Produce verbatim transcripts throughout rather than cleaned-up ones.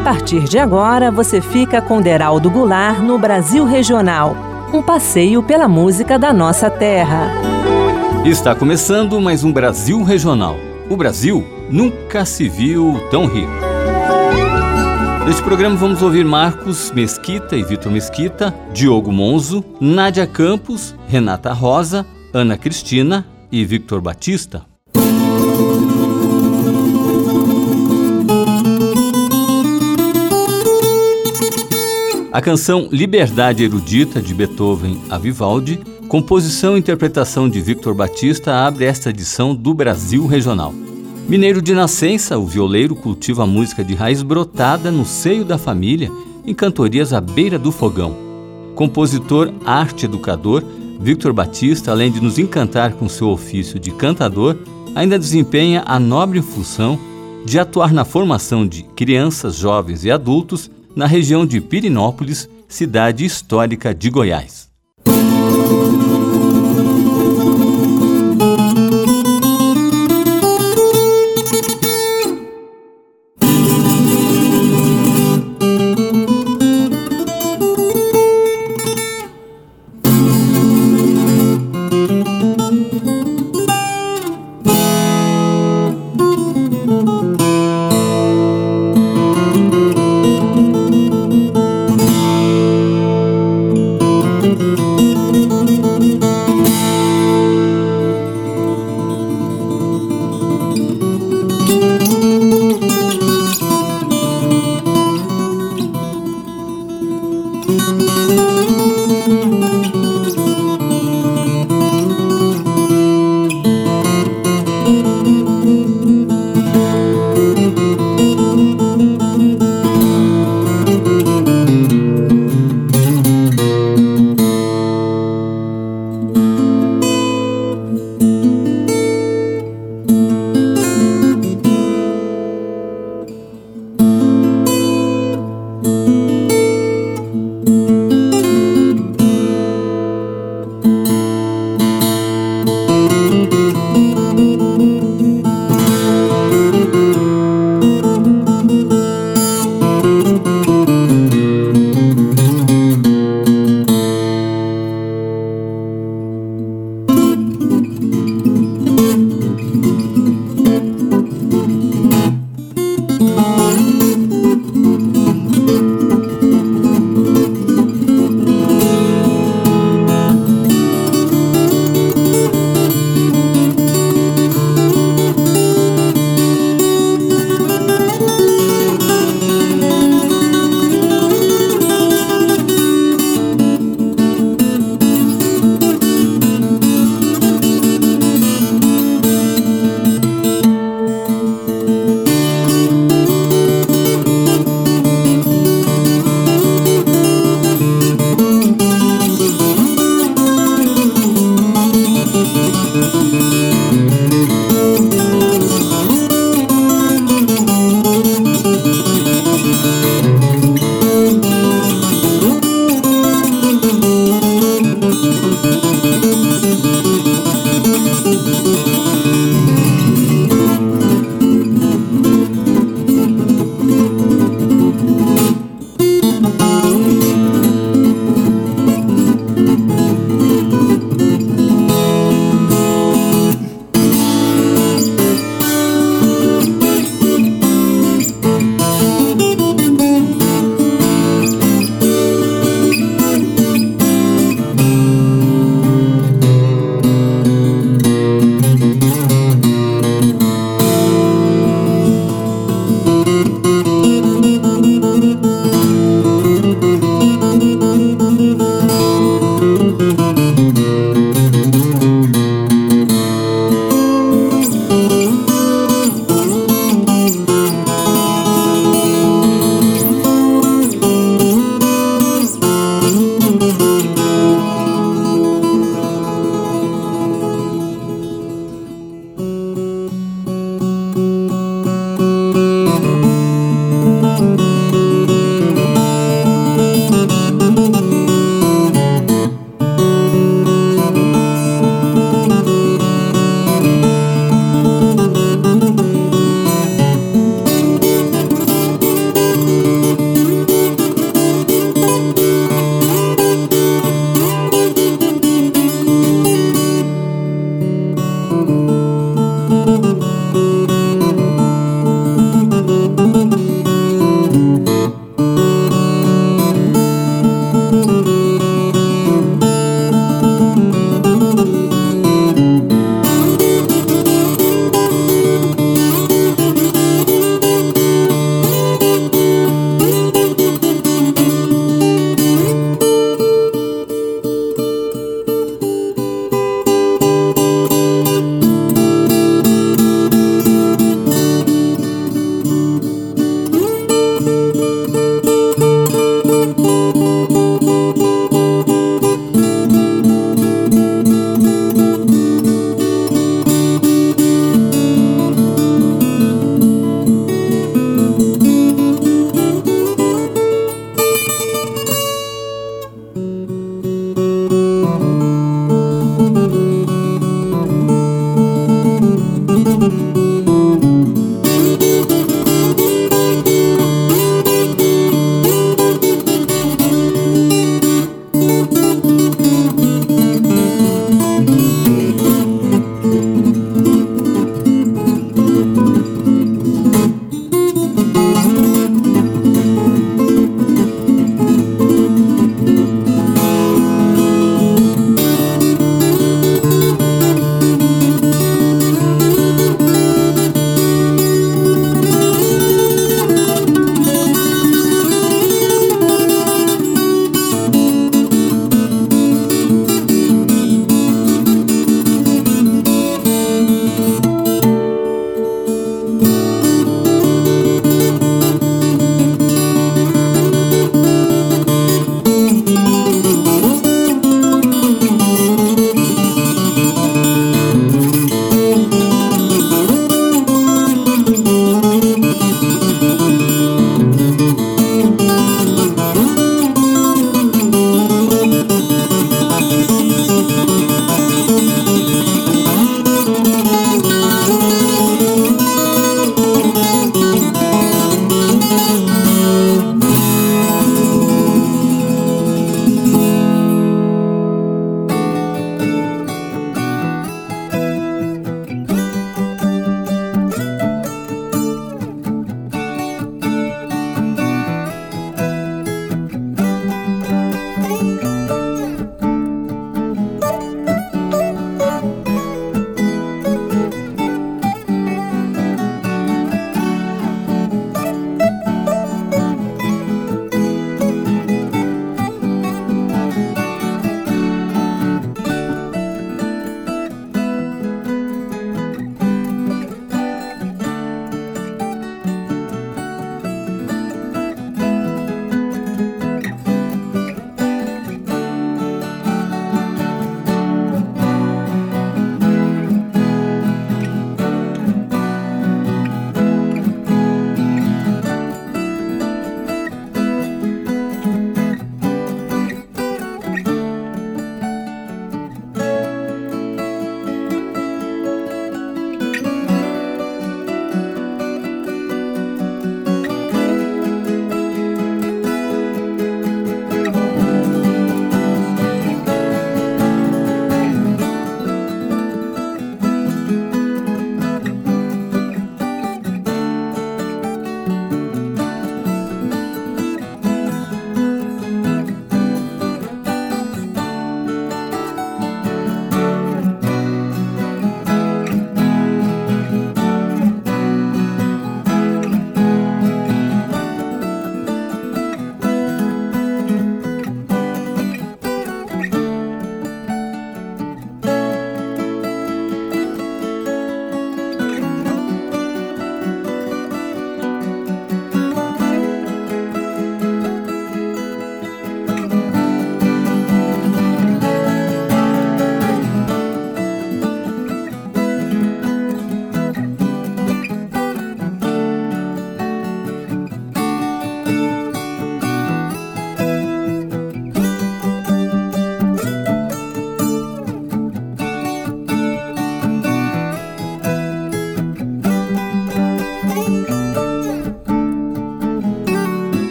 partir de agora, você fica com Deraldo Goulart no Brasil Regional, um passeio pela música da nossa terra. Está começando mais um Brasil Regional. O Brasil nunca se viu tão rico. Neste programa vamos ouvir Marcos Mesquita e Vitor Mesquita, Diogo Monzo, Nádia Campos, Renata Rosa, Ana Cristina e Victor Batista. A canção Liberdade Erudita, de Beethoven a Vivaldi, composição e interpretação de Victor Batista, abre esta edição do Brasil Regional. Mineiro de nascença, o violeiro cultiva a música de raiz brotada no seio da família, em cantorias à beira do fogão. Compositor, arte-educador, Victor Batista, além de nos encantar com seu ofício de cantador, ainda desempenha a nobre função de atuar na formação de crianças, jovens e adultos na região de Pirenópolis, cidade histórica de Goiás.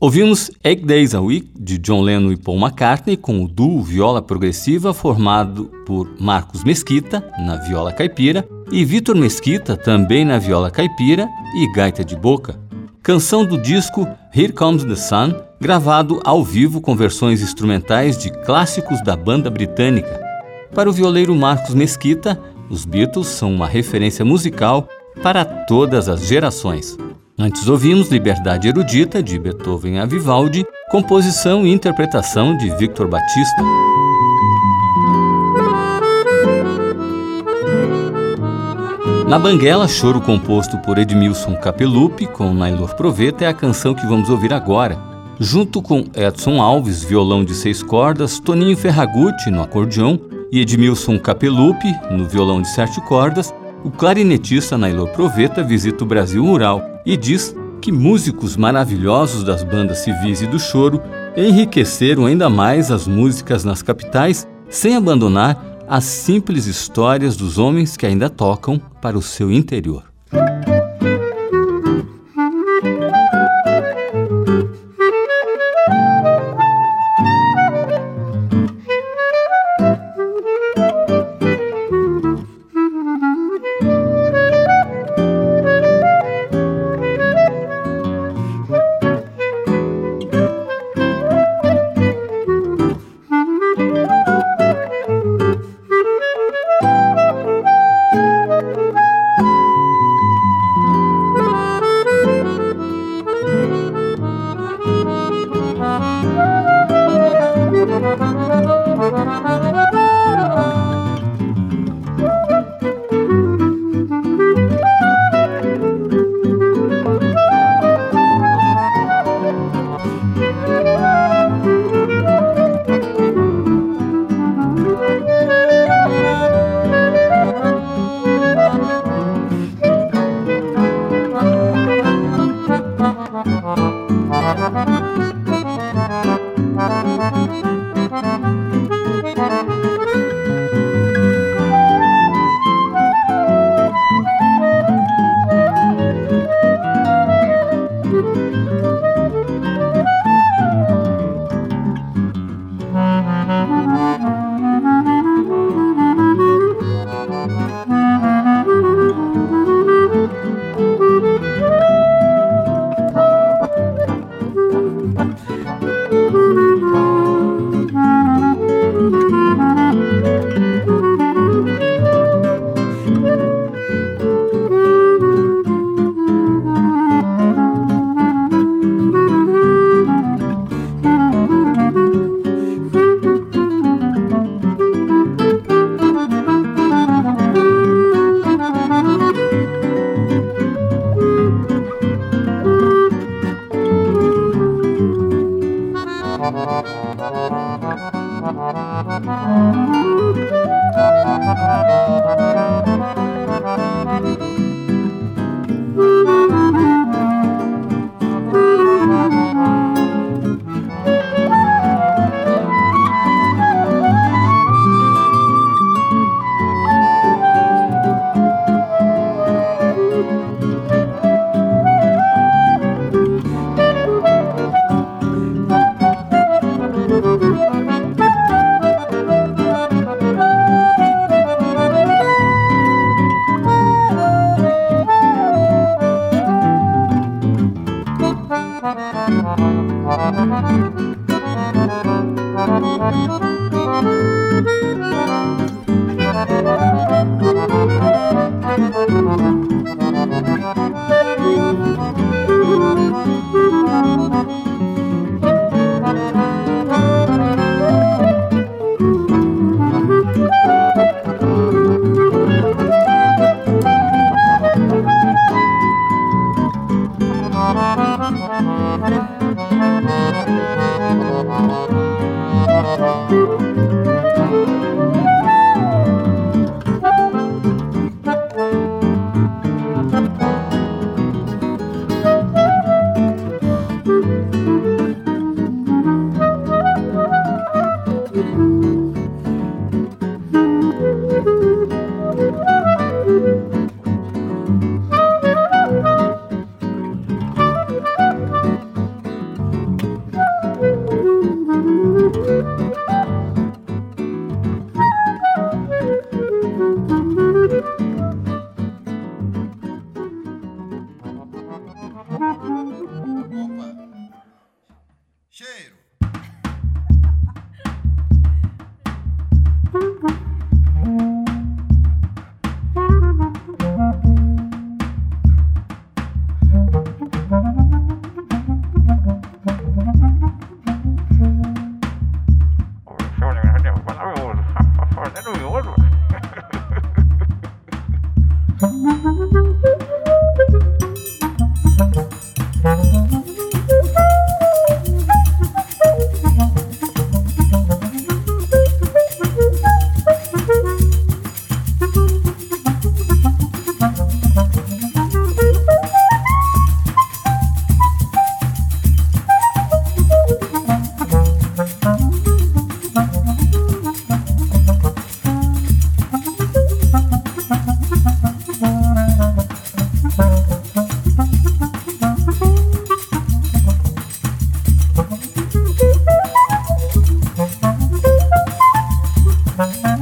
Ouvimos Eight Days a Week, de John Lennon e Paul McCartney, com o duo viola progressiva formado por Marcos Mesquita, na viola caipira, e Vitor Mesquita, também na viola caipira e gaita de boca. Canção do disco Here Comes the Sun, gravado ao vivo com versões instrumentais de clássicos da banda britânica. Para o violeiro Marcos Mesquita, os Beatles são uma referência musical para todas as gerações. Antes ouvimos Liberdade Erudita, de Beethoven a Vivaldi, composição e interpretação de Victor Batista. Na Banguela, choro composto por Edmilson Capelupi, com Nailor Proveta, é a canção que vamos ouvir agora. Junto com Edson Alves, violão de seis cordas, Toninho Ferragutti no acordeão e Edmilson Capelupi no violão de sete cordas, o clarinetista Nailor Proveta visita o Brasil rural e diz que músicos maravilhosos das bandas civis e do choro enriqueceram ainda mais as músicas nas capitais, sem abandonar as simples histórias dos homens que ainda tocam para o seu interior.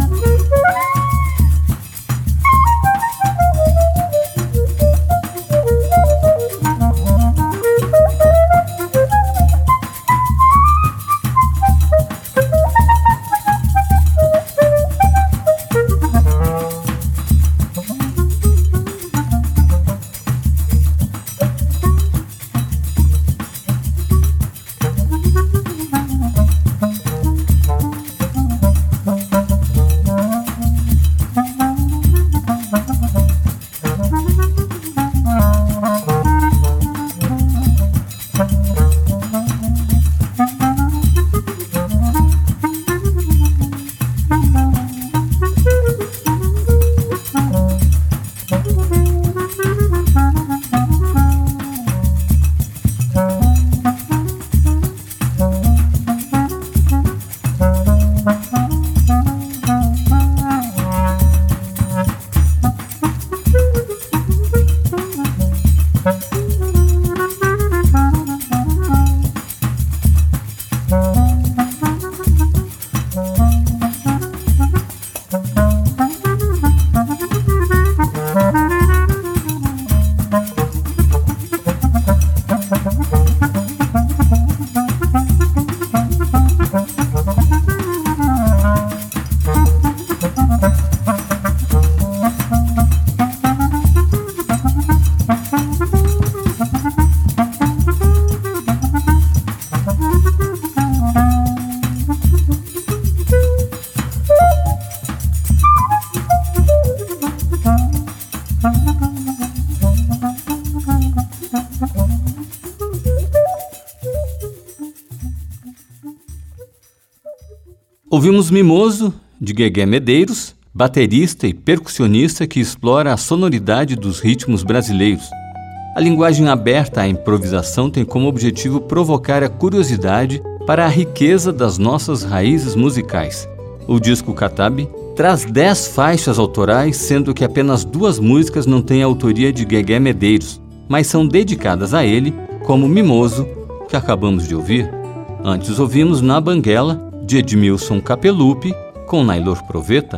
Ouvimos Mimoso, de Guegué Medeiros, baterista e percussionista que explora a sonoridade dos ritmos brasileiros. A linguagem aberta à improvisação tem como objetivo provocar a curiosidade para a riqueza das nossas raízes musicais. O disco Catabi traz dez faixas autorais, sendo que apenas duas músicas não têm autoria de Guegué Medeiros, mas são dedicadas a ele, como Mimoso, que acabamos de ouvir. Antes ouvimos Na Banguela, de Edmilson Capelupi, com Nailor Proveta.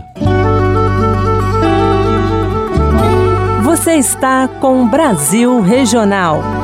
Você está com Brasil Regional.